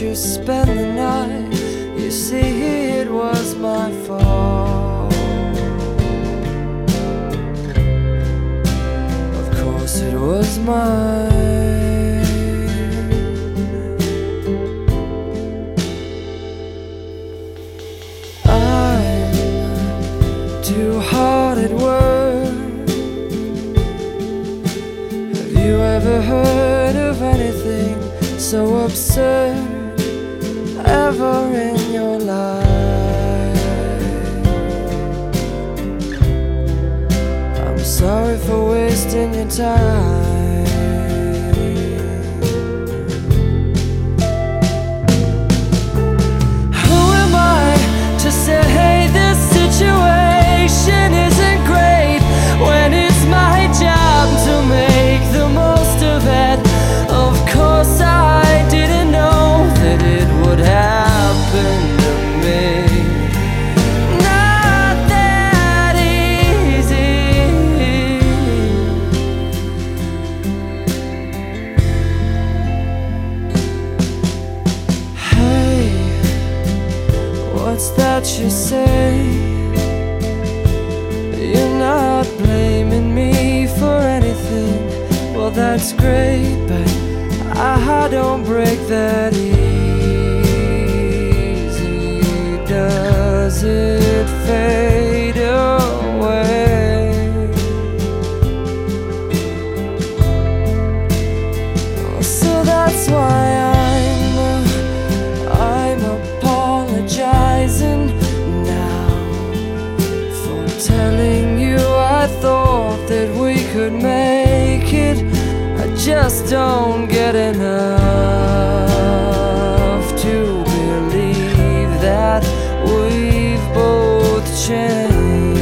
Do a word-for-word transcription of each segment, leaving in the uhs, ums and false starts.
to spend the night. You see, it was my fault. Of course it was mine. I'm too hard at work. Have you ever heard of anything so absurd ever in your life? I'm sorry for wasting your time. Who am I to say, hey, this situation isn't great, when it's my job to make the most of it? Of course I didn't know that it would happen to me. Not that easy. Hey, what's that you say? You're not blaming me for anything. Well, that's great, but I don't break that easy. Does it fade away? So that's why I'm I'm apologizing now for telling you I thought that we could make it. I just don't get enough to believe that we've both changed.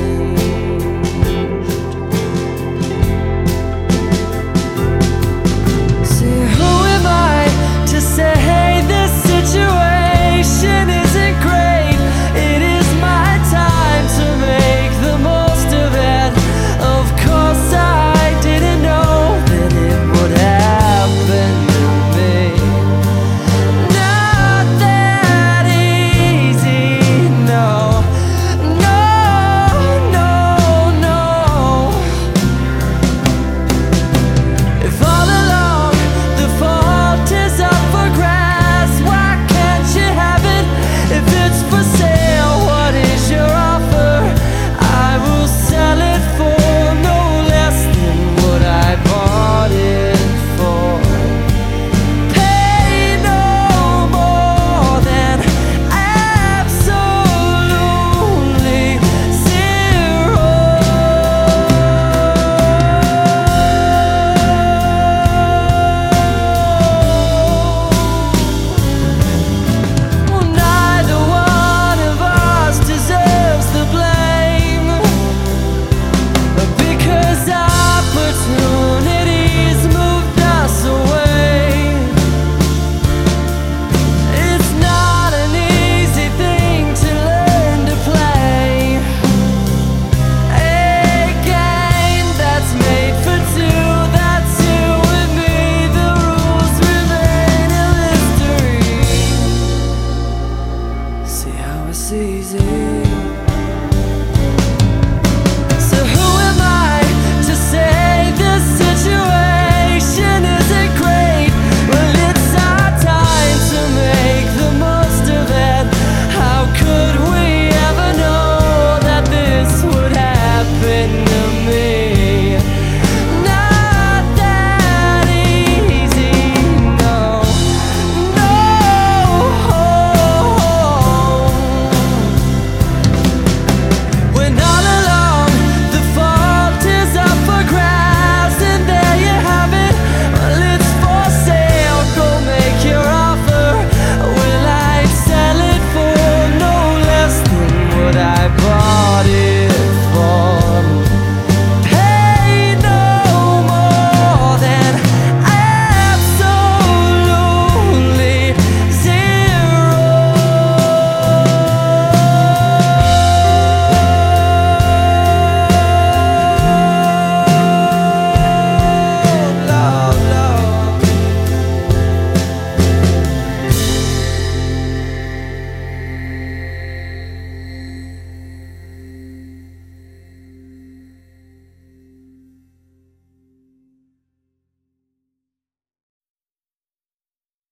See, who am I to say, hey, this situation isn't great? It is my time to make the most of it. Of course I didn't know that it would happen to me. Not that easy, no. No, no, no. If all along the fault is up for grabs, why can't you have it? If it's for sale, what is your offer? I will sell it for no less than what I bought it for. Pay no more than absolutely zero. Well, neither one of us deserves the blame, because opportunities moved us away. It's not an easy thing to learn to play a game that's made for two. That's you and me. The rules remain a mystery. See how it's easy.